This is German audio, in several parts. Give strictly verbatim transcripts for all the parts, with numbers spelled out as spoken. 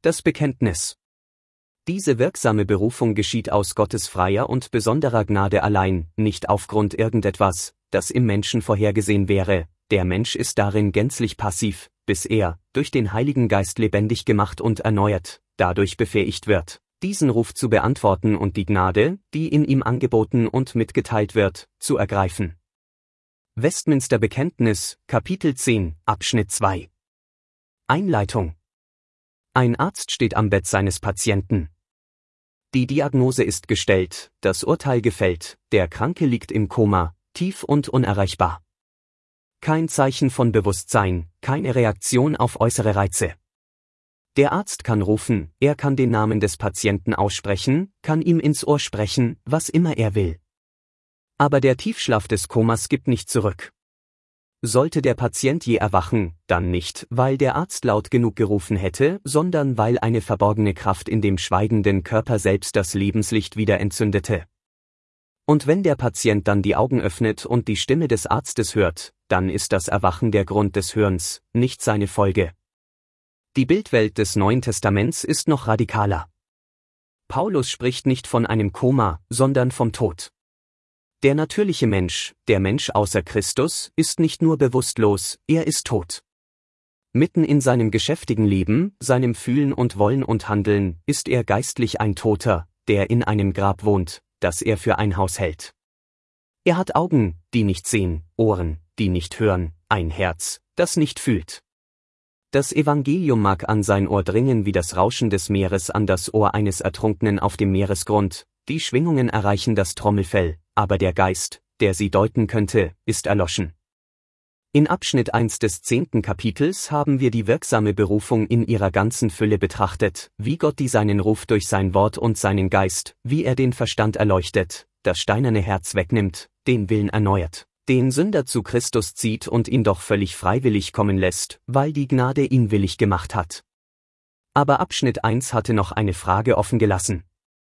Das Bekenntnis. Diese wirksame Berufung geschieht aus Gottes freier und besonderer Gnade allein, nicht aufgrund irgendetwas, das im Menschen vorhergesehen wäre. Der Mensch ist darin gänzlich passiv, bis er, durch den Heiligen Geist lebendig gemacht und erneuert, dadurch befähigt wird, diesen Ruf zu beantworten und die Gnade, die in ihm angeboten und mitgeteilt wird, zu ergreifen. Westminster Bekenntnis, Kapitel zehn, Abschnitt zwei. Einleitung. Ein Arzt steht am Bett seines Patienten. Die Diagnose ist gestellt, das Urteil gefällt, der Kranke liegt im Koma, tief und unerreichbar. Kein Zeichen von Bewusstsein, keine Reaktion auf äußere Reize. Der Arzt kann rufen, er kann den Namen des Patienten aussprechen, kann ihm ins Ohr sprechen, was immer er will. Aber der Tiefschlaf des Komas gibt nicht zurück. Sollte der Patient je erwachen, dann nicht, weil der Arzt laut genug gerufen hätte, sondern weil eine verborgene Kraft in dem schweigenden Körper selbst das Lebenslicht wieder entzündete. Und wenn der Patient dann die Augen öffnet und die Stimme des Arztes hört, dann ist das Erwachen der Grund des Hörens, nicht seine Folge. Die Bildwelt des Neuen Testaments ist noch radikaler. Paulus spricht nicht von einem Koma, sondern vom Tod. Der natürliche Mensch, der Mensch außer Christus, ist nicht nur bewusstlos, er ist tot. Mitten in seinem geschäftigen Leben, seinem Fühlen und Wollen und Handeln, ist er geistlich ein Toter, der in einem Grab wohnt, das er für ein Haus hält. Er hat Augen, die nicht sehen, Ohren, die nicht hören, ein Herz, das nicht fühlt. Das Evangelium mag an sein Ohr dringen wie das Rauschen des Meeres an das Ohr eines Ertrunkenen auf dem Meeresgrund, die Schwingungen erreichen das Trommelfell, aber der Geist, der sie deuten könnte, ist erloschen. In Abschnitt eins des zehnten Kapitels haben wir die wirksame Berufung in ihrer ganzen Fülle betrachtet, wie Gott die seinen Ruf durch sein Wort und seinen Geist, wie er den Verstand erleuchtet, das steinerne Herz wegnimmt, den Willen erneuert, den Sünder zu Christus zieht und ihn doch völlig freiwillig kommen lässt, weil die Gnade ihn willig gemacht hat. Aber Abschnitt eins hatte noch eine Frage offen gelassen.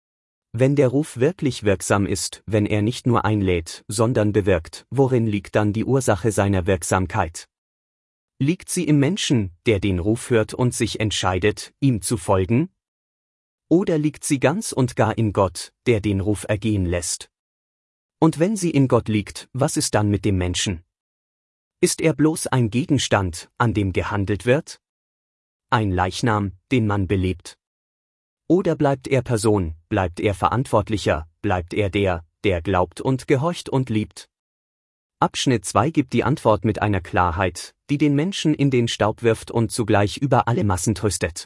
Wenn der Ruf wirklich wirksam ist, wenn er nicht nur einlädt, sondern bewirkt, worin liegt dann die Ursache seiner Wirksamkeit? Liegt sie im Menschen, der den Ruf hört und sich entscheidet, ihm zu folgen? Oder liegt sie ganz und gar in Gott, der den Ruf ergehen lässt? Und wenn sie in Gott liegt, was ist dann mit dem Menschen? Ist er bloß ein Gegenstand, an dem gehandelt wird? Ein Leichnam, den man belebt? Oder bleibt er Person, bleibt er Verantwortlicher, bleibt er der, der glaubt und gehorcht und liebt? Abschnitt zwei gibt die Antwort mit einer Klarheit, die den Menschen in den Staub wirft und zugleich über alle Massen tröstet.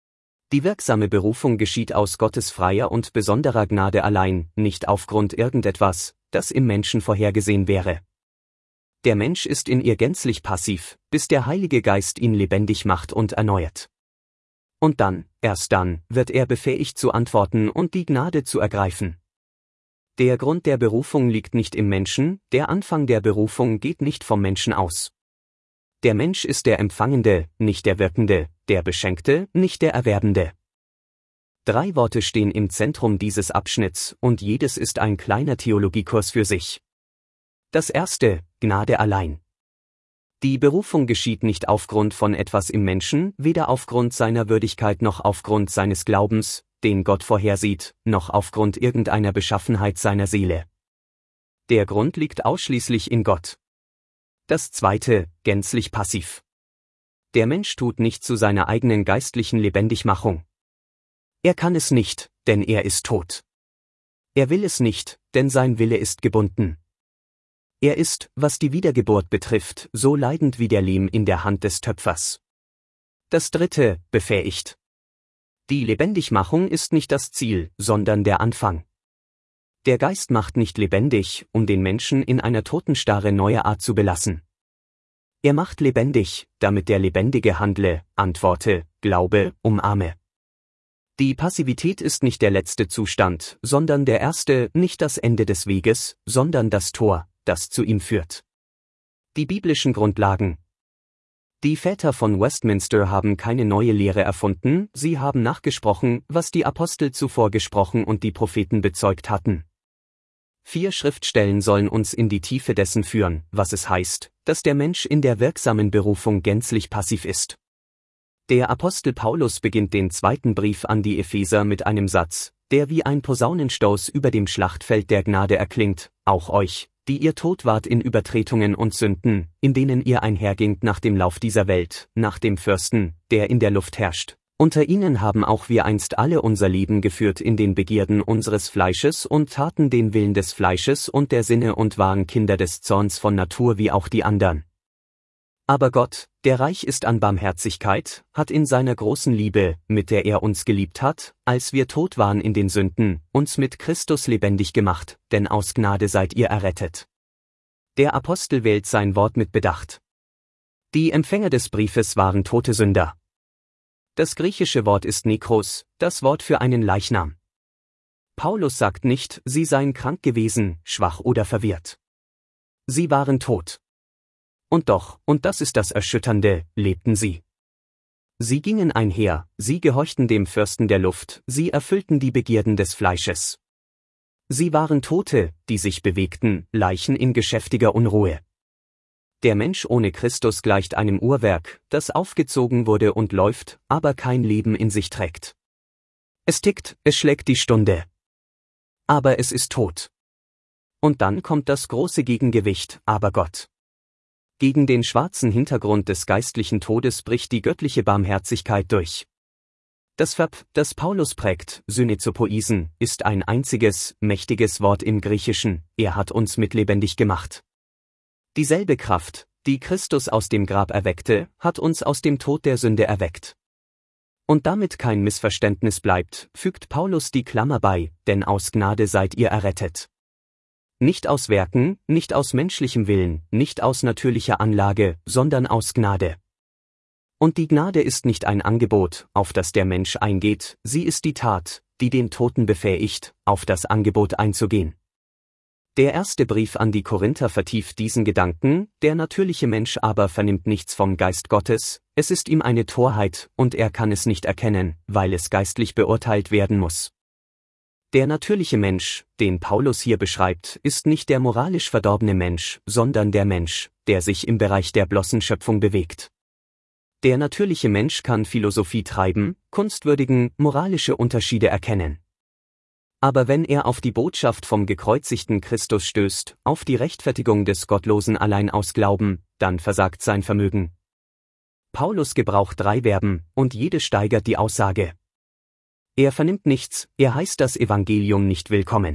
Die wirksame Berufung geschieht aus Gottes freier und besonderer Gnade allein, nicht aufgrund irgendetwas, das im Menschen vorhergesehen wäre. Der Mensch ist in ihr gänzlich passiv, bis der Heilige Geist ihn lebendig macht und erneuert. Und dann, erst dann, wird er befähigt zu antworten und die Gnade zu ergreifen. Der Grund der Berufung liegt nicht im Menschen, der Anfang der Berufung geht nicht vom Menschen aus. Der Mensch ist der Empfangende, nicht der Wirkende, der Beschenkte, nicht der Erwerbende. Drei Worte stehen im Zentrum dieses Abschnitts und jedes ist ein kleiner Theologiekurs für sich. Das erste, Gnade allein. Die Berufung geschieht nicht aufgrund von etwas im Menschen, weder aufgrund seiner Würdigkeit noch aufgrund seines Glaubens, den Gott vorhersieht, noch aufgrund irgendeiner Beschaffenheit seiner Seele. Der Grund liegt ausschließlich in Gott. Das zweite, gänzlich passiv. Der Mensch tut nicht zu seiner eigenen geistlichen Lebendigmachung. Er kann es nicht, denn er ist tot. Er will es nicht, denn sein Wille ist gebunden. Er ist, was die Wiedergeburt betrifft, so leidend wie der Lehm in der Hand des Töpfers. Das dritte, befähigt. Die Lebendigmachung ist nicht das Ziel, sondern der Anfang. Der Geist macht nicht lebendig, um den Menschen in einer Totenstarre neuer Art zu belassen. Er macht lebendig, damit der Lebendige handle, antworte, glaube, umarme. Die Passivität ist nicht der letzte Zustand, sondern der erste, nicht das Ende des Weges, sondern das Tor, das zu ihm führt. Die biblischen Grundlagen. Die Väter von Westminster haben keine neue Lehre erfunden, sie haben nachgesprochen, was die Apostel zuvor gesprochen und die Propheten bezeugt hatten. Vier Schriftstellen sollen uns in die Tiefe dessen führen, was es heißt, dass der Mensch in der wirksamen Berufung gänzlich passiv ist. Der Apostel Paulus beginnt den zweiten Brief an die Epheser mit einem Satz, der wie ein Posaunenstoß über dem Schlachtfeld der Gnade erklingt: Auch euch, die ihr tot wart in Übertretungen und Sünden, in denen ihr einhergingt nach dem Lauf dieser Welt, nach dem Fürsten, der in der Luft herrscht. Unter ihnen haben auch wir einst alle unser Leben geführt in den Begierden unseres Fleisches und taten den Willen des Fleisches und der Sinne und waren Kinder des Zorns von Natur wie auch die andern. Aber Gott, der reich ist an Barmherzigkeit, hat in seiner großen Liebe, mit der er uns geliebt hat, als wir tot waren in den Sünden, uns mit Christus lebendig gemacht, denn aus Gnade seid ihr errettet. Der Apostel wählt sein Wort mit Bedacht. Die Empfänger des Briefes waren tote Sünder. Das griechische Wort ist Nekros, das Wort für einen Leichnam. Paulus sagt nicht, sie seien krank gewesen, schwach oder verwirrt. Sie waren tot. Und doch, und das ist das Erschütternde, lebten sie. Sie gingen einher, sie gehorchten dem Fürsten der Luft, sie erfüllten die Begierden des Fleisches. Sie waren Tote, die sich bewegten, Leichen in geschäftiger Unruhe. Der Mensch ohne Christus gleicht einem Uhrwerk, das aufgezogen wurde und läuft, aber kein Leben in sich trägt. Es tickt, es schlägt die Stunde. Aber es ist tot. Und dann kommt das große Gegengewicht, aber Gott. Gegen den schwarzen Hintergrund des geistlichen Todes bricht die göttliche Barmherzigkeit durch. Das Verb, das Paulus prägt, Synezopoisen, ist ein einziges, mächtiges Wort im Griechischen: Er hat uns mitlebendig gemacht. Dieselbe Kraft, die Christus aus dem Grab erweckte, hat uns aus dem Tod der Sünde erweckt. Und damit kein Missverständnis bleibt, fügt Paulus die Klammer bei: Denn aus Gnade seid ihr errettet. Nicht aus Werken, nicht aus menschlichem Willen, nicht aus natürlicher Anlage, sondern aus Gnade. Und die Gnade ist nicht ein Angebot, auf das der Mensch eingeht, sie ist die Tat, die den Toten befähigt, auf das Angebot einzugehen. Der erste Brief an die Korinther vertieft diesen Gedanken: Der natürliche Mensch aber vernimmt nichts vom Geist Gottes, es ist ihm eine Torheit, und er kann es nicht erkennen, weil es geistlich beurteilt werden muss. Der natürliche Mensch, den Paulus hier beschreibt, ist nicht der moralisch verdorbene Mensch, sondern der Mensch, der sich im Bereich der bloßen Schöpfung bewegt. Der natürliche Mensch kann Philosophie treiben, Kunst würdigen, moralische Unterschiede erkennen. Aber wenn er auf die Botschaft vom gekreuzigten Christus stößt, auf die Rechtfertigung des Gottlosen allein aus Glauben, dann versagt sein Vermögen. Paulus gebraucht drei Verben, und jede steigert die Aussage. Er vernimmt nichts, er heißt das Evangelium nicht willkommen.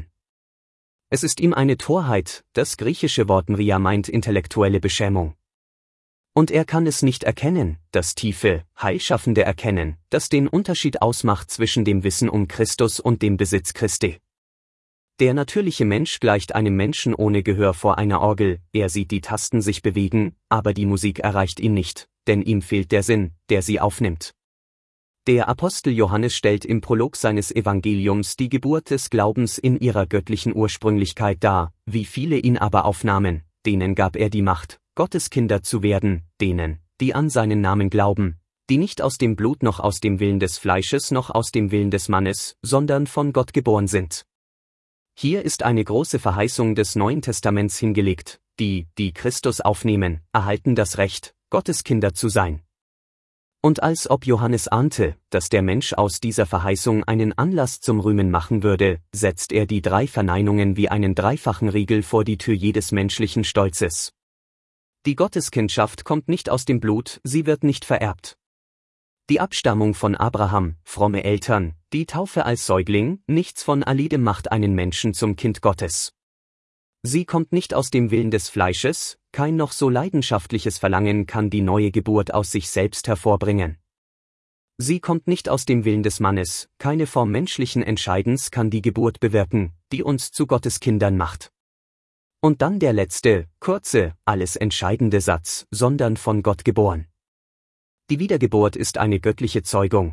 Es ist ihm eine Torheit, das griechische Wort Mria meint intellektuelle Beschämung. Und er kann es nicht erkennen, das tiefe, heilschaffende Erkennen, das den Unterschied ausmacht zwischen dem Wissen um Christus und dem Besitz Christi. Der natürliche Mensch gleicht einem Menschen ohne Gehör vor einer Orgel, er sieht die Tasten sich bewegen, aber die Musik erreicht ihn nicht, denn ihm fehlt der Sinn, der sie aufnimmt. Der Apostel Johannes stellt im Prolog seines Evangeliums die Geburt des Glaubens in ihrer göttlichen Ursprünglichkeit dar: Wie viele ihn aber aufnahmen, denen gab er die Macht, Gottes Kinder zu werden, denen, die an seinen Namen glauben, die nicht aus dem Blut noch aus dem Willen des Fleisches noch aus dem Willen des Mannes, sondern von Gott geboren sind. Hier ist eine große Verheißung des Neuen Testaments hingelegt: Die, die Christus aufnehmen, erhalten das Recht, Gottes Kinder zu sein. Und als ob Johannes ahnte, dass der Mensch aus dieser Verheißung einen Anlass zum Rühmen machen würde, setzt er die drei Verneinungen wie einen dreifachen Riegel vor die Tür jedes menschlichen Stolzes. Die Gotteskindschaft kommt nicht aus dem Blut, sie wird nicht vererbt. Die Abstammung von Abraham, fromme Eltern, die Taufe als Säugling, nichts von alledem macht einen Menschen zum Kind Gottes. Sie kommt nicht aus dem Willen des Fleisches, kein noch so leidenschaftliches Verlangen kann die neue Geburt aus sich selbst hervorbringen. Sie kommt nicht aus dem Willen des Mannes, keine Form menschlichen Entscheidens kann die Geburt bewirken, die uns zu Gottes Kindern macht. Und dann der letzte, kurze, alles entscheidende Satz: sondern von Gott geboren. Die Wiedergeburt ist eine göttliche Zeugung.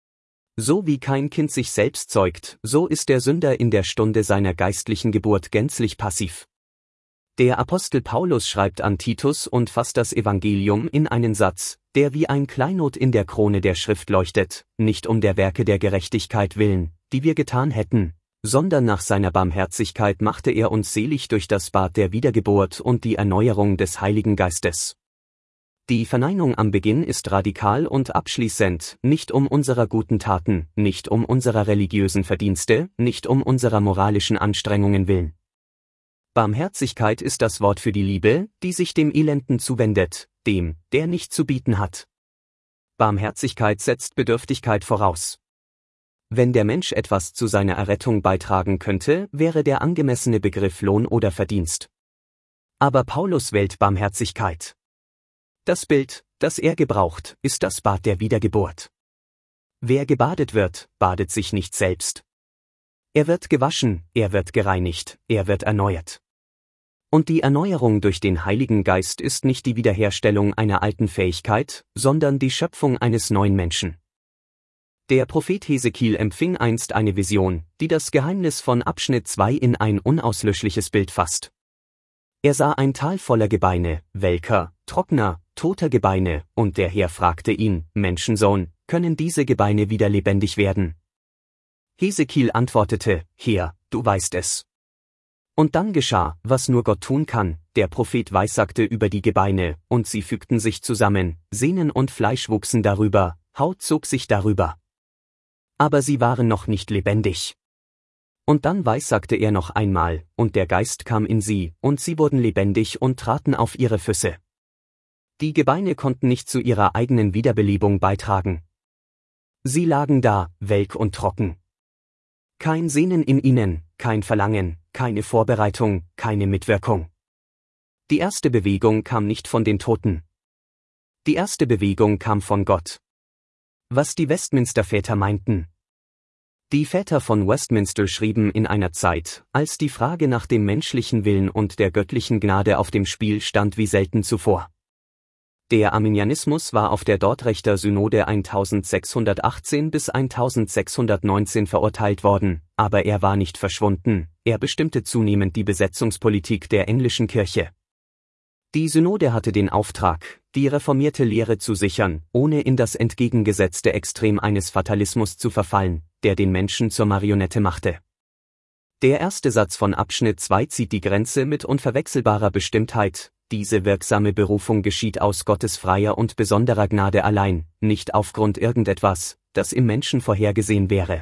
So wie kein Kind sich selbst zeugt, so ist der Sünder in der Stunde seiner geistlichen Geburt gänzlich passiv. Der Apostel Paulus schreibt an Titus und fasst das Evangelium in einen Satz, der wie ein Kleinod in der Krone der Schrift leuchtet: Nicht um der Werke der Gerechtigkeit willen, die wir getan hätten, sondern nach seiner Barmherzigkeit machte er uns selig durch das Bad der Wiedergeburt und die Erneuerung des Heiligen Geistes. Die Verneinung am Beginn ist radikal und abschließend, nicht um unserer guten Taten, nicht um unserer religiösen Verdienste, nicht um unserer moralischen Anstrengungen willen. Barmherzigkeit ist das Wort für die Liebe, die sich dem Elenden zuwendet, dem, der nicht zu bieten hat. Barmherzigkeit setzt Bedürftigkeit voraus. Wenn der Mensch etwas zu seiner Errettung beitragen könnte, wäre der angemessene Begriff Lohn oder Verdienst. Aber Paulus wählt Barmherzigkeit. Das Bild, das er gebraucht, ist das Bad der Wiedergeburt. Wer gebadet wird, badet sich nicht selbst. Er wird gewaschen, er wird gereinigt, er wird erneuert. Und die Erneuerung durch den Heiligen Geist ist nicht die Wiederherstellung einer alten Fähigkeit, sondern die Schöpfung eines neuen Menschen. Der Prophet Hesekiel empfing einst eine Vision, die das Geheimnis von Abschnitt zwei in ein unauslöschliches Bild fasst. Er sah ein Tal voller Gebeine, welker, trockener, toter Gebeine, und der Herr fragte ihn, Menschensohn, können diese Gebeine wieder lebendig werden? Hesekiel antwortete, Herr, du weißt es. Und dann geschah, was nur Gott tun kann, der Prophet weissagte über die Gebeine, und sie fügten sich zusammen, Sehnen und Fleisch wuchsen darüber, Haut zog sich darüber. Aber sie waren noch nicht lebendig. Und dann weissagte er noch einmal, und der Geist kam in sie, und sie wurden lebendig und traten auf ihre Füße. Die Gebeine konnten nicht zu ihrer eigenen Wiederbelebung beitragen. Sie lagen da, welk und trocken. Kein Sehnen in ihnen, kein Verlangen, keine Vorbereitung, keine Mitwirkung. Die erste Bewegung kam nicht von den Toten. Die erste Bewegung kam von Gott. Was die Westminster-Väter meinten. Die Väter von Westminster schrieben in einer Zeit, als die Frage nach dem menschlichen Willen und der göttlichen Gnade auf dem Spiel stand wie selten zuvor. Der Arminianismus war auf der Dordrechter Synode eintausendsechshundertachtzehn bis eintausendsechshundertneunzehn verurteilt worden, aber er war nicht verschwunden, er bestimmte zunehmend die Besetzungspolitik der englischen Kirche. Die Synode hatte den Auftrag, die reformierte Lehre zu sichern, ohne in das entgegengesetzte Extrem eines Fatalismus zu verfallen, der den Menschen zur Marionette machte. Der erste Satz von Abschnitt zwei zieht die Grenze mit unverwechselbarer Bestimmtheit. Diese wirksame Berufung geschieht aus Gottes freier und besonderer Gnade allein, nicht aufgrund irgendetwas, das im Menschen vorhergesehen wäre.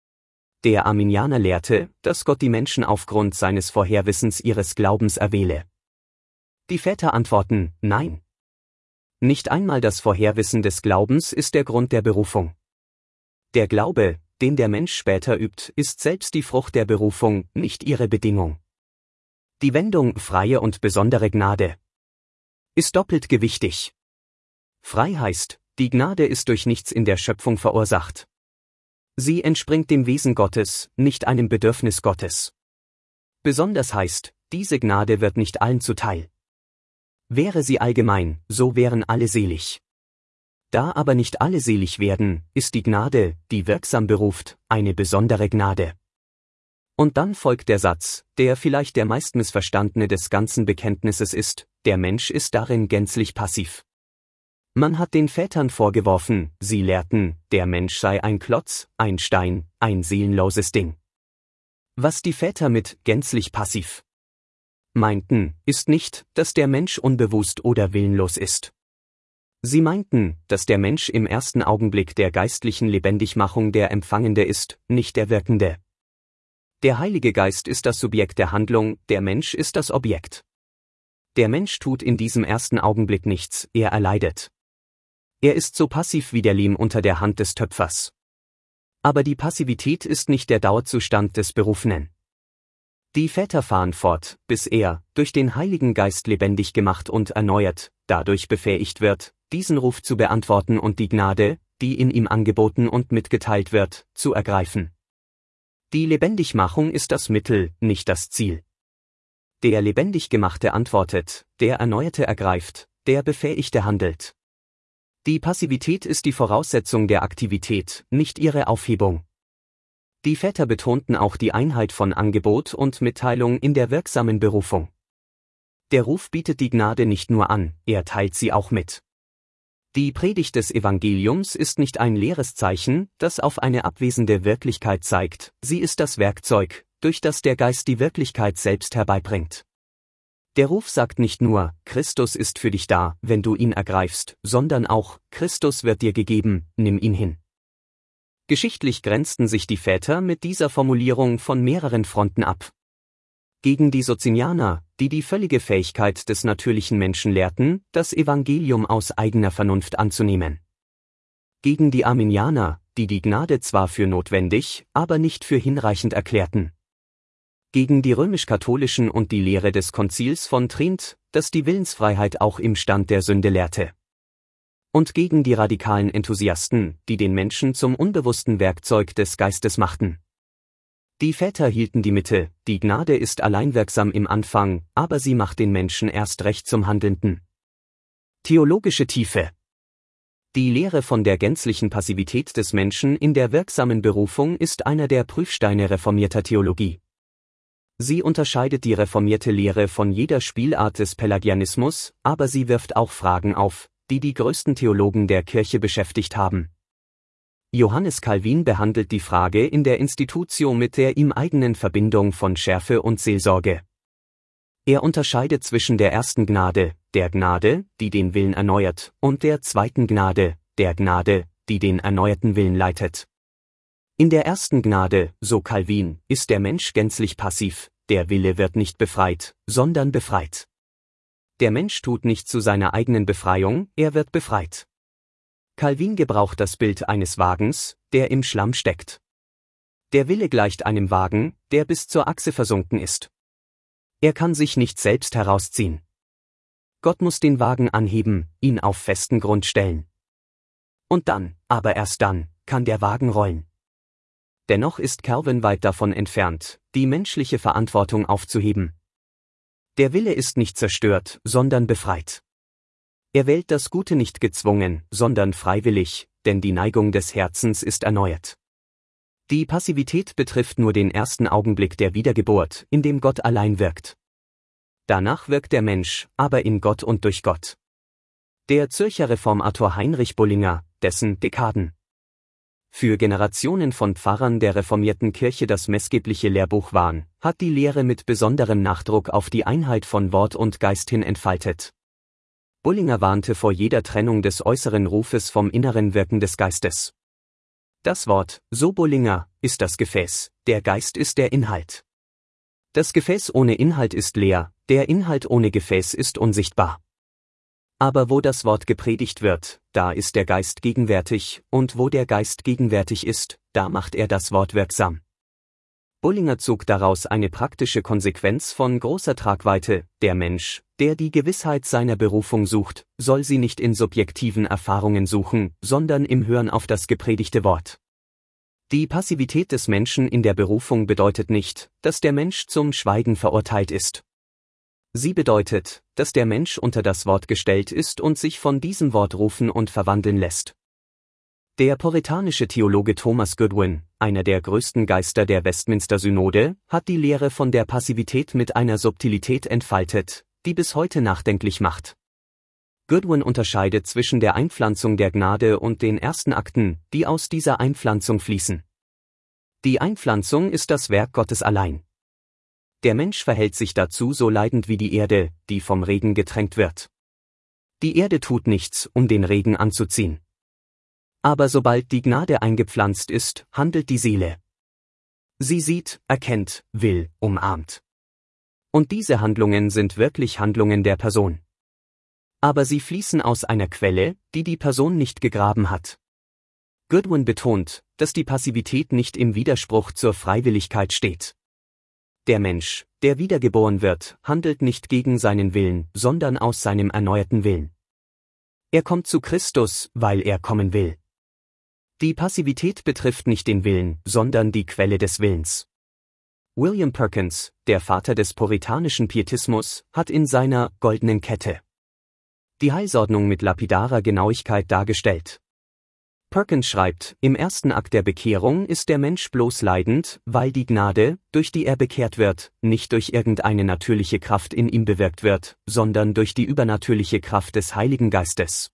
Der Arminianer lehrte, dass Gott die Menschen aufgrund seines Vorherwissens ihres Glaubens erwähle. Die Väter antworten, nein. Nicht einmal das Vorherwissen des Glaubens ist der Grund der Berufung. Der Glaube, den der Mensch später übt, ist selbst die Frucht der Berufung, nicht ihre Bedingung. Die Wendung freie und besondere Gnade ist doppelt gewichtig. Frei heißt, die Gnade ist durch nichts in der Schöpfung verursacht. Sie entspringt dem Wesen Gottes, nicht einem Bedürfnis Gottes. Besonders heißt, diese Gnade wird nicht allen zuteil. Wäre sie allgemein, so wären alle selig. Da aber nicht alle selig werden, ist die Gnade, die wirksam beruft, eine besondere Gnade. Und dann folgt der Satz, der vielleicht der meist missverstandene des ganzen Bekenntnisses ist, der Mensch ist darin gänzlich passiv. Man hat den Vätern vorgeworfen, sie lehrten, der Mensch sei ein Klotz, ein Stein, ein seelenloses Ding. Was die Väter mit gänzlich passiv meinten, ist nicht, dass der Mensch unbewusst oder willenlos ist. Sie meinten, dass der Mensch im ersten Augenblick der geistlichen Lebendigmachung der Empfangende ist, nicht der Wirkende. Der Heilige Geist ist das Subjekt der Handlung, der Mensch ist das Objekt. Der Mensch tut in diesem ersten Augenblick nichts, er erleidet. Er ist so passiv wie der Lehm unter der Hand des Töpfers. Aber die Passivität ist nicht der Dauerzustand des Berufenen. Die Väter fahren fort, bis er, durch den Heiligen Geist lebendig gemacht und erneuert, dadurch befähigt wird, diesen Ruf zu beantworten und die Gnade, die in ihm angeboten und mitgeteilt wird, zu ergreifen. Die Lebendigmachung ist das Mittel, nicht das Ziel. Der lebendig Gemachte antwortet, der Erneuerte ergreift, der Befähigte handelt. Die Passivität ist die Voraussetzung der Aktivität, nicht ihre Aufhebung. Die Väter betonten auch die Einheit von Angebot und Mitteilung in der wirksamen Berufung. Der Ruf bietet die Gnade nicht nur an, er teilt sie auch mit. Die Predigt des Evangeliums ist nicht ein leeres Zeichen, das auf eine abwesende Wirklichkeit zeigt, sie ist das Werkzeug, durch das der Geist die Wirklichkeit selbst herbeibringt. Der Ruf sagt nicht nur, Christus ist für dich da, wenn du ihn ergreifst, sondern auch, Christus wird dir gegeben, nimm ihn hin. Geschichtlich grenzten sich die Väter mit dieser Formulierung von mehreren Fronten ab. Gegen die Socinianer, die die völlige Fähigkeit des natürlichen Menschen lehrten, das Evangelium aus eigener Vernunft anzunehmen. Gegen die Arminianer, die die Gnade zwar für notwendig, aber nicht für hinreichend erklärten. Gegen die römisch-katholischen und die Lehre des Konzils von Trient, das die Willensfreiheit auch im Stand der Sünde lehrte. Und gegen die radikalen Enthusiasten, die den Menschen zum unbewussten Werkzeug des Geistes machten. Die Väter hielten die Mitte, die Gnade ist allein wirksam im Anfang, aber sie macht den Menschen erst recht zum Handelnden. Theologische Tiefe. Die Lehre von der gänzlichen Passivität des Menschen in der wirksamen Berufung ist einer der Prüfsteine reformierter Theologie. Sie unterscheidet die reformierte Lehre von jeder Spielart des Pelagianismus, aber sie wirft auch Fragen auf, die die größten Theologen der Kirche beschäftigt haben. Johannes Calvin behandelt die Frage in der Institutio mit der ihm eigenen Verbindung von Schärfe und Seelsorge. Er unterscheidet zwischen der ersten Gnade, der Gnade, die den Willen erneuert, und der zweiten Gnade, der Gnade, die den erneuerten Willen leitet. In der ersten Gnade, so Calvin, ist der Mensch gänzlich passiv, der Wille wird nicht befreit, sondern befreit. Der Mensch tut nicht zu seiner eigenen Befreiung, er wird befreit. Calvin gebraucht das Bild eines Wagens, der im Schlamm steckt. Der Wille gleicht einem Wagen, der bis zur Achse versunken ist. Er kann sich nicht selbst herausziehen. Gott muss den Wagen anheben, ihn auf festen Grund stellen. Und dann, aber erst dann, kann der Wagen rollen. Dennoch ist Calvin weit davon entfernt, die menschliche Verantwortung aufzuheben. Der Wille ist nicht zerstört, sondern befreit. Er wählt das Gute nicht gezwungen, sondern freiwillig, denn die Neigung des Herzens ist erneuert. Die Passivität betrifft nur den ersten Augenblick der Wiedergeburt, in dem Gott allein wirkt. Danach wirkt der Mensch, aber in Gott und durch Gott. Der Zürcher Reformator Heinrich Bullinger, dessen Dekaden für Generationen von Pfarrern der reformierten Kirche das maßgebliche Lehrbuch waren, hat die Lehre mit besonderem Nachdruck auf die Einheit von Wort und Geist hin entfaltet. Bullinger warnte vor jeder Trennung des äußeren Rufes vom inneren Wirken des Geistes. Das Wort, so Bullinger, ist das Gefäß, der Geist ist der Inhalt. Das Gefäß ohne Inhalt ist leer, der Inhalt ohne Gefäß ist unsichtbar. Aber wo das Wort gepredigt wird, da ist der Geist gegenwärtig, und wo der Geist gegenwärtig ist, da macht er das Wort wirksam. Bullinger zog daraus eine praktische Konsequenz von großer Tragweite: Der Mensch, der die Gewissheit seiner Berufung sucht, soll sie nicht in subjektiven Erfahrungen suchen, sondern im Hören auf das gepredigte Wort. Die Passivität des Menschen in der Berufung bedeutet nicht, dass der Mensch zum Schweigen verurteilt ist. Sie bedeutet, dass der Mensch unter das Wort gestellt ist und sich von diesem Wort rufen und verwandeln lässt. Der puritanische Theologe Thomas Goodwin, einer der größten Geister der Westminster-Synode, hat die Lehre von der Passivität mit einer Subtilität entfaltet, die bis heute nachdenklich macht. Goodwin unterscheidet zwischen der Einpflanzung der Gnade und den ersten Akten, die aus dieser Einpflanzung fließen. Die Einpflanzung ist das Werk Gottes allein. Der Mensch verhält sich dazu so leidend wie die Erde, die vom Regen getränkt wird. Die Erde tut nichts, um den Regen anzuziehen. Aber sobald die Gnade eingepflanzt ist, handelt die Seele. Sie sieht, erkennt, will, umarmt. Und diese Handlungen sind wirklich Handlungen der Person. Aber sie fließen aus einer Quelle, die die Person nicht gegraben hat. Goodwin betont, dass die Passivität nicht im Widerspruch zur Freiwilligkeit steht. Der Mensch, der wiedergeboren wird, handelt nicht gegen seinen Willen, sondern aus seinem erneuerten Willen. Er kommt zu Christus, weil er kommen will. Die Passivität betrifft nicht den Willen, sondern die Quelle des Willens. William Perkins, der Vater des puritanischen Pietismus, hat in seiner Goldenen Kette die Heilsordnung mit lapidarer Genauigkeit dargestellt. Perkins schreibt, im ersten Akt der Bekehrung ist der Mensch bloß leidend, weil die Gnade, durch die er bekehrt wird, nicht durch irgendeine natürliche Kraft in ihm bewirkt wird, sondern durch die übernatürliche Kraft des Heiligen Geistes.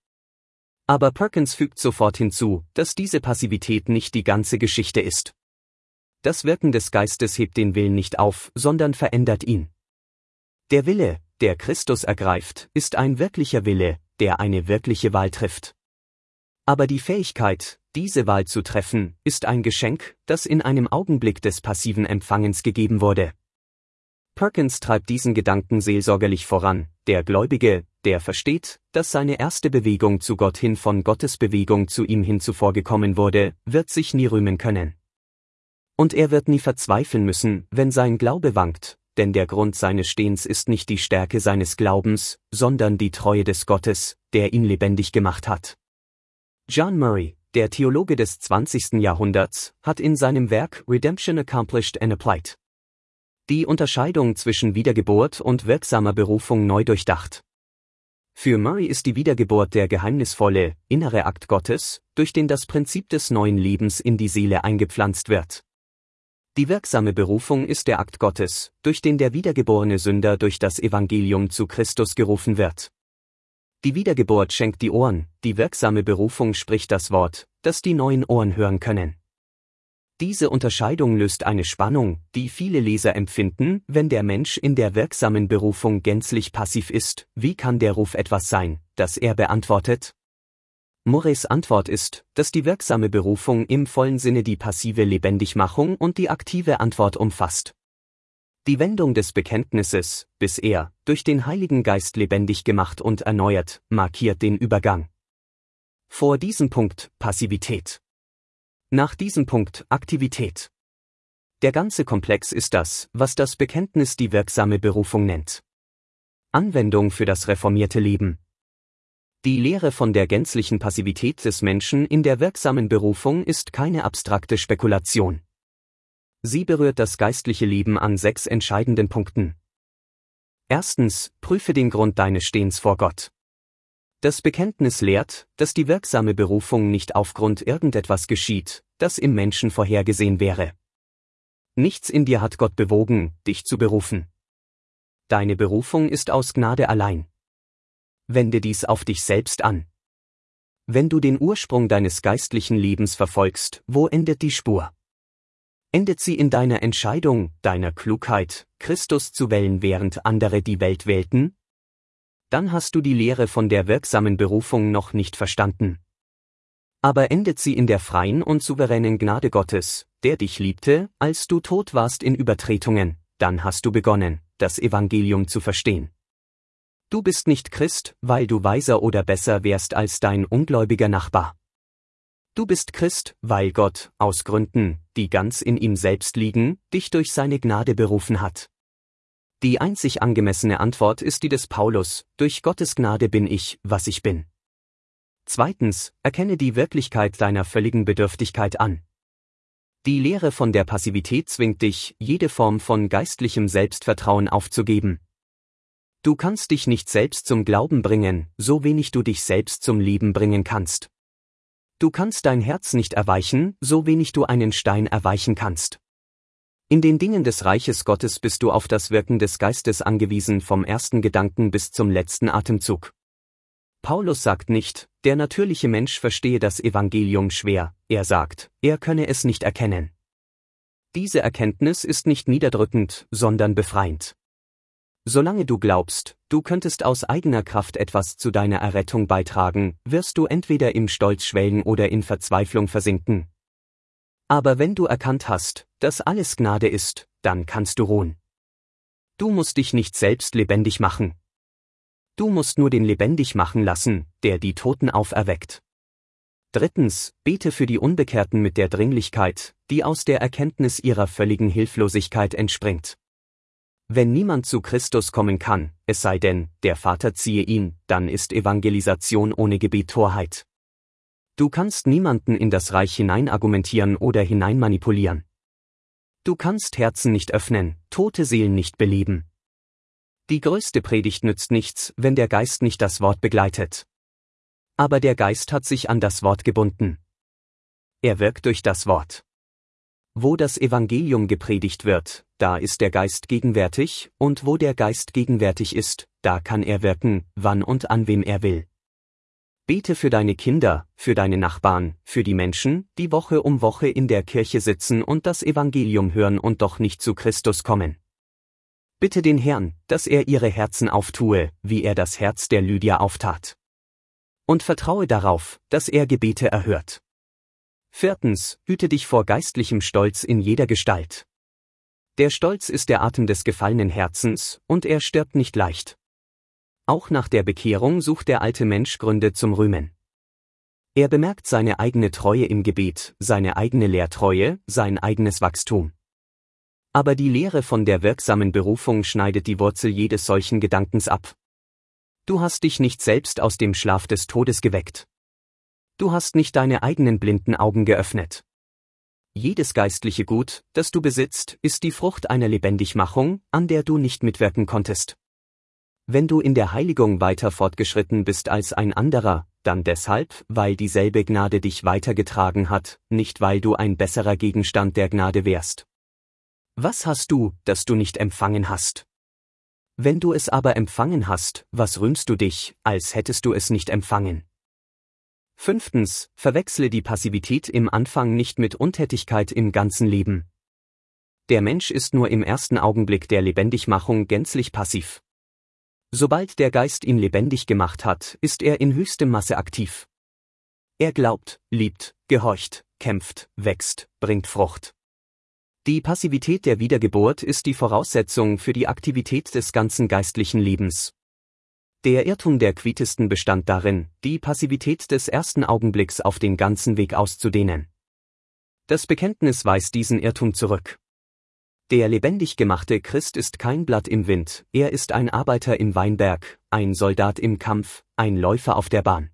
Aber Perkins fügt sofort hinzu, dass diese Passivität nicht die ganze Geschichte ist. Das Wirken des Geistes hebt den Willen nicht auf, sondern verändert ihn. Der Wille, der Christus ergreift, ist ein wirklicher Wille, der eine wirkliche Wahl trifft. Aber die Fähigkeit, diese Wahl zu treffen, ist ein Geschenk, das in einem Augenblick des passiven Empfangens gegeben wurde. Perkins treibt diesen Gedanken seelsorgerlich voran: Der Gläubige, der versteht, dass seine erste Bewegung zu Gott hin von Gottes Bewegung zu ihm hin zuvor gekommen wurde, wird sich nie rühmen können. Und er wird nie verzweifeln müssen, wenn sein Glaube wankt, denn der Grund seines Stehens ist nicht die Stärke seines Glaubens, sondern die Treue des Gottes, der ihn lebendig gemacht hat. John Murray, der Theologe des zwanzigsten Jahrhunderts, hat in seinem Werk Redemption Accomplished and Applied die Unterscheidung zwischen Wiedergeburt und wirksamer Berufung neu durchdacht. Für Murray ist die Wiedergeburt der geheimnisvolle, innere Akt Gottes, durch den das Prinzip des neuen Lebens in die Seele eingepflanzt wird. Die wirksame Berufung ist der Akt Gottes, durch den der wiedergeborene Sünder durch das Evangelium zu Christus gerufen wird. Die Wiedergeburt schenkt die Ohren, die wirksame Berufung spricht das Wort, das die neuen Ohren hören können. Diese Unterscheidung löst eine Spannung, die viele Leser empfinden, wenn der Mensch in der wirksamen Berufung gänzlich passiv ist. Wie kann der Ruf etwas sein, das er beantwortet? Murrays Antwort ist, dass die wirksame Berufung im vollen Sinne die passive Lebendigmachung und die aktive Antwort umfasst. Die Wendung des Bekenntnisses, bis er, durch den Heiligen Geist lebendig gemacht und erneuert, markiert den Übergang. Vor diesem Punkt Passivität. Nach diesem Punkt Aktivität. Der ganze Komplex ist das, was das Bekenntnis die wirksame Berufung nennt. Anwendung für das reformierte Leben. Die Lehre von der gänzlichen Passivität des Menschen in der wirksamen Berufung ist keine abstrakte Spekulation. Sie berührt das geistliche Leben an sechs entscheidenden Punkten. Erstens, prüfe den Grund deines Stehens vor Gott. Das Bekenntnis lehrt, dass die wirksame Berufung nicht aufgrund irgendetwas geschieht, das im Menschen vorhergesehen wäre. Nichts in dir hat Gott bewogen, dich zu berufen. Deine Berufung ist aus Gnade allein. Wende dies auf dich selbst an. Wenn du den Ursprung deines geistlichen Lebens verfolgst, wo endet die Spur? Endet sie in deiner Entscheidung, deiner Klugheit, Christus zu wählen, während andere die Welt wählten? Dann hast du die Lehre von der wirksamen Berufung noch nicht verstanden. Aber endet sie in der freien und souveränen Gnade Gottes, der dich liebte, als du tot warst in Übertretungen, dann hast du begonnen, das Evangelium zu verstehen. Du bist nicht Christ, weil du weiser oder besser wärst als dein ungläubiger Nachbar. Du bist Christ, weil Gott, aus Gründen, die ganz in ihm selbst liegen, dich durch seine Gnade berufen hat. Die einzig angemessene Antwort ist die des Paulus: Durch Gottes Gnade bin ich, was ich bin. Zweitens, erkenne die Wirklichkeit deiner völligen Bedürftigkeit an. Die Lehre von der Passivität zwingt dich, jede Form von geistlichem Selbstvertrauen aufzugeben. Du kannst dich nicht selbst zum Glauben bringen, so wenig du dich selbst zum Leben bringen kannst. Du kannst dein Herz nicht erweichen, so wenig du einen Stein erweichen kannst. In den Dingen des Reiches Gottes bist du auf das Wirken des Geistes angewiesen, vom ersten Gedanken bis zum letzten Atemzug. Paulus sagt nicht, der natürliche Mensch verstehe das Evangelium schwer, er sagt, er könne es nicht erkennen. Diese Erkenntnis ist nicht niederdrückend, sondern befreiend. Solange du glaubst, du könntest aus eigener Kraft etwas zu deiner Errettung beitragen, wirst du entweder im Stolz schwelgen oder in Verzweiflung versinken. Aber wenn du erkannt hast, dass alles Gnade ist, dann kannst du ruhen. Du musst dich nicht selbst lebendig machen. Du musst nur den lebendig machen lassen, der die Toten auferweckt. Drittens, bete für die Unbekehrten mit der Dringlichkeit, die aus der Erkenntnis ihrer völligen Hilflosigkeit entspringt. Wenn niemand zu Christus kommen kann, es sei denn, der Vater ziehe ihn, dann ist Evangelisation ohne Gebet Torheit. Du kannst niemanden in das Reich hineinargumentieren oder hineinmanipulieren. Du kannst Herzen nicht öffnen, tote Seelen nicht beleben. Die größte Predigt nützt nichts, wenn der Geist nicht das Wort begleitet. Aber der Geist hat sich an das Wort gebunden. Er wirkt durch das Wort. Wo das Evangelium gepredigt wird, da ist der Geist gegenwärtig, und wo der Geist gegenwärtig ist, da kann er wirken, wann und an wem er will. Bete für deine Kinder, für deine Nachbarn, für die Menschen, die Woche um Woche in der Kirche sitzen und das Evangelium hören und doch nicht zu Christus kommen. Bitte den Herrn, dass er ihre Herzen auftue, wie er das Herz der Lydia auftat. Und vertraue darauf, dass er Gebete erhört. Viertens, hüte dich vor geistlichem Stolz in jeder Gestalt. Der Stolz ist der Atem des gefallenen Herzens, und er stirbt nicht leicht. Auch nach der Bekehrung sucht der alte Mensch Gründe zum Rühmen. Er bemerkt seine eigene Treue im Gebet, seine eigene Lehrtreue, sein eigenes Wachstum. Aber die Lehre von der wirksamen Berufung schneidet die Wurzel jedes solchen Gedankens ab. Du hast dich nicht selbst aus dem Schlaf des Todes geweckt. Du hast nicht deine eigenen blinden Augen geöffnet. Jedes geistliche Gut, das du besitzt, ist die Frucht einer Lebendigmachung, an der du nicht mitwirken konntest. Wenn du in der Heiligung weiter fortgeschritten bist als ein anderer, dann deshalb, weil dieselbe Gnade dich weitergetragen hat, nicht weil du ein besserer Gegenstand der Gnade wärst. Was hast du, das du nicht empfangen hast? Wenn du es aber empfangen hast, was rühmst du dich, als hättest du es nicht empfangen? Fünftens, verwechsle die Passivität im Anfang nicht mit Untätigkeit im ganzen Leben. Der Mensch ist nur im ersten Augenblick der Lebendigmachung gänzlich passiv. Sobald der Geist ihn lebendig gemacht hat, ist er in höchstem Maße aktiv. Er glaubt, liebt, gehorcht, kämpft, wächst, bringt Frucht. Die Passivität der Wiedergeburt ist die Voraussetzung für die Aktivität des ganzen geistlichen Lebens. Der Irrtum der Quietisten bestand darin, die Passivität des ersten Augenblicks auf den ganzen Weg auszudehnen. Das Bekenntnis weist diesen Irrtum zurück. Der lebendig gemachte Christ ist kein Blatt im Wind, er ist ein Arbeiter im Weinberg, ein Soldat im Kampf, ein Läufer auf der Bahn.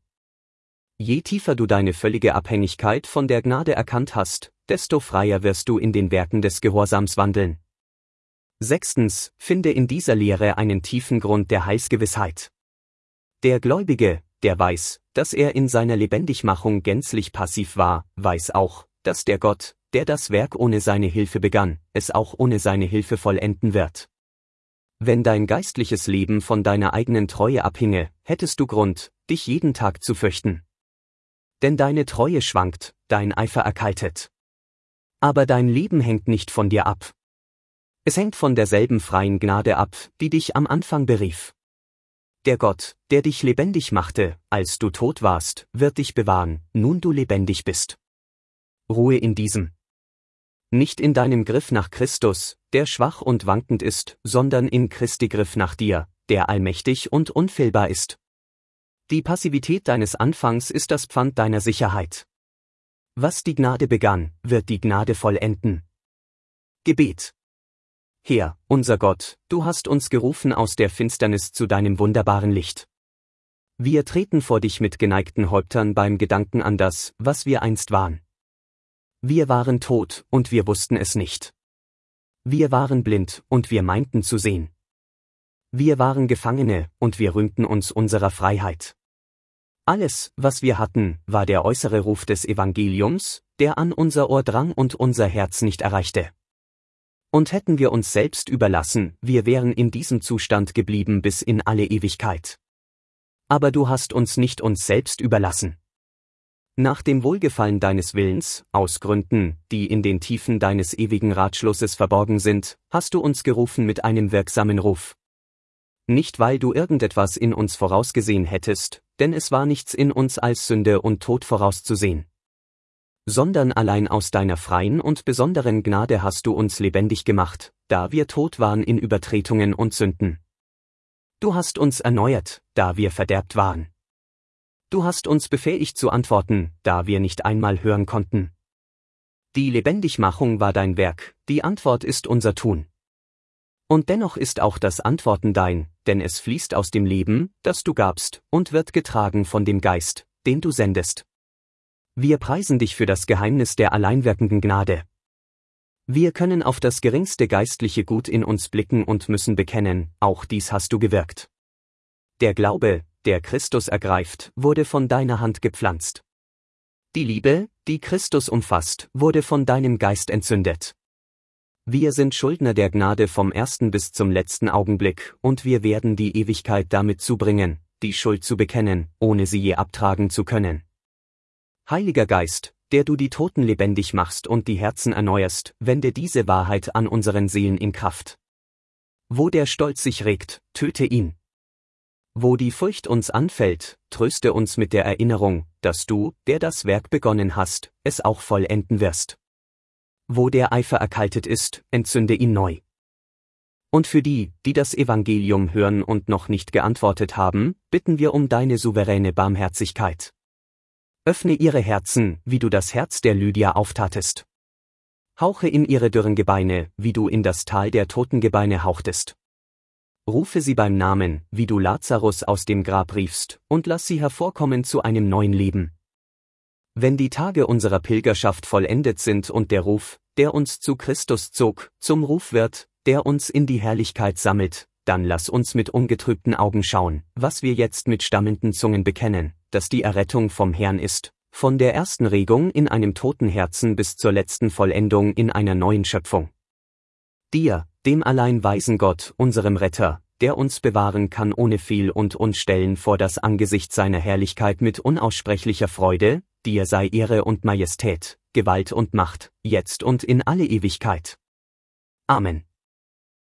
Je tiefer du deine völlige Abhängigkeit von der Gnade erkannt hast, desto freier wirst du in den Werken des Gehorsams wandeln. Sechstens, finde in dieser Lehre einen tiefen Grund der Heilsgewissheit. Der Gläubige, der weiß, dass er in seiner Lebendigmachung gänzlich passiv war, weiß auch, dass der Gott, der das Werk ohne seine Hilfe begann, es auch ohne seine Hilfe vollenden wird. Wenn dein geistliches Leben von deiner eigenen Treue abhinge, hättest du Grund, dich jeden Tag zu fürchten. Denn deine Treue schwankt, dein Eifer erkaltet. Aber dein Leben hängt nicht von dir ab. Es hängt von derselben freien Gnade ab, die dich am Anfang berief. Der Gott, der dich lebendig machte, als du tot warst, wird dich bewahren, nun du lebendig bist. Ruhe in diesem. Nicht in deinem Griff nach Christus, der schwach und wankend ist, sondern in Christi Griff nach dir, der allmächtig und unfehlbar ist. Die Passivität deines Anfangs ist das Pfand deiner Sicherheit. Was die Gnade begann, wird die Gnade vollenden. Gebet. Herr, unser Gott, du hast uns gerufen aus der Finsternis zu deinem wunderbaren Licht. Wir treten vor dich mit geneigten Häuptern beim Gedanken an das, was wir einst waren. Wir waren tot, und wir wussten es nicht. Wir waren blind, und wir meinten zu sehen. Wir waren Gefangene, und wir rühmten uns unserer Freiheit. Alles, was wir hatten, war der äußere Ruf des Evangeliums, der an unser Ohr drang und unser Herz nicht erreichte. Und hätten wir uns selbst überlassen, wir wären in diesem Zustand geblieben bis in alle Ewigkeit. Aber du hast uns nicht uns selbst überlassen. Nach dem Wohlgefallen deines Willens, aus Gründen, die in den Tiefen deines ewigen Ratschlusses verborgen sind, hast du uns gerufen mit einem wirksamen Ruf. Nicht weil du irgendetwas in uns vorausgesehen hättest, denn es war nichts in uns als Sünde und Tod vorauszusehen. Sondern allein aus deiner freien und besonderen Gnade hast du uns lebendig gemacht, da wir tot waren in Übertretungen und Sünden. Du hast uns erneuert, da wir verderbt waren. Du hast uns befähigt zu antworten, da wir nicht einmal hören konnten. Die Lebendigmachung war dein Werk, die Antwort ist unser Tun. Und dennoch ist auch das Antworten dein, denn es fließt aus dem Leben, das du gabst, und wird getragen von dem Geist, den du sendest. Wir preisen dich für das Geheimnis der alleinwirkenden Gnade. Wir können auf das geringste geistliche Gut in uns blicken und müssen bekennen, auch dies hast du gewirkt. Der Glaube, der Christus ergreift, wurde von deiner Hand gepflanzt. Die Liebe, die Christus umfasst, wurde von deinem Geist entzündet. Wir sind Schuldner der Gnade vom ersten bis zum letzten Augenblick, und wir werden die Ewigkeit damit zubringen, die Schuld zu bekennen, ohne sie je abtragen zu können. Heiliger Geist, der du die Toten lebendig machst und die Herzen erneuerst, wende diese Wahrheit an unseren Seelen in Kraft. Wo der Stolz sich regt, töte ihn. Wo die Furcht uns anfällt, tröste uns mit der Erinnerung, dass du, der das Werk begonnen hast, es auch vollenden wirst. Wo der Eifer erkaltet ist, entzünde ihn neu. Und für die, die das Evangelium hören und noch nicht geantwortet haben, bitten wir um deine souveräne Barmherzigkeit. Öffne ihre Herzen, wie du das Herz der Lydia auftatest. Hauche in ihre dürren Gebeine, wie du in das Tal der toten Gebeine hauchtest. Rufe sie beim Namen, wie du Lazarus aus dem Grab riefst, und lass sie hervorkommen zu einem neuen Leben. Wenn die Tage unserer Pilgerschaft vollendet sind und der Ruf, der uns zu Christus zog, zum Ruf wird, der uns in die Herrlichkeit sammelt, dann lass uns mit ungetrübten Augen schauen, was wir jetzt mit stammelnden Zungen bekennen, dass die Errettung vom Herrn ist, von der ersten Regung in einem toten Herzen bis zur letzten Vollendung in einer neuen Schöpfung. Dir, dem allein weisen Gott, unserem Retter, der uns bewahren kann ohne Fehl und uns stellen vor das Angesicht seiner Herrlichkeit mit unaussprechlicher Freude, dir sei Ehre und Majestät, Gewalt und Macht, jetzt und in alle Ewigkeit. Amen.